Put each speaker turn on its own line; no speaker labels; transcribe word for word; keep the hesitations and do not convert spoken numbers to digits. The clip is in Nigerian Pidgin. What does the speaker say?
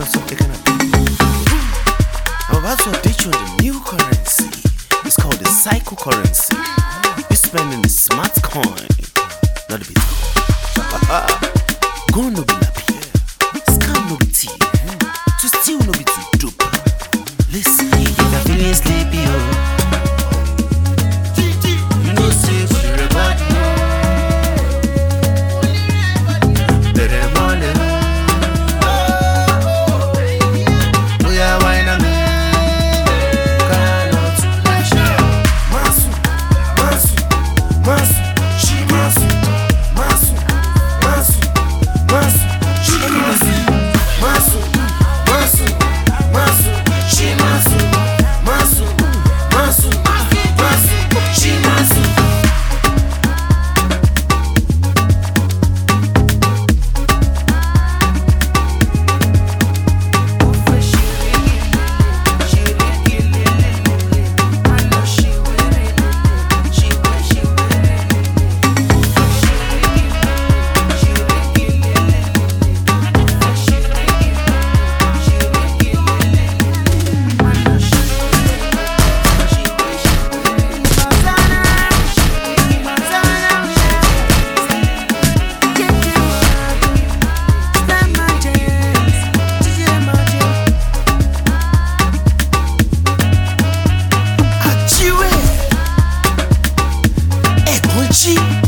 on something kind of big. I'm about to update you on the new currency. It's called the cycle currency. You spend in the smart coin, not the Bitcoin. Go no be lappy, scam no be tea, to steal no be too dope. Listen, if you're feeling sleepy, oh, you know say for the rebel. She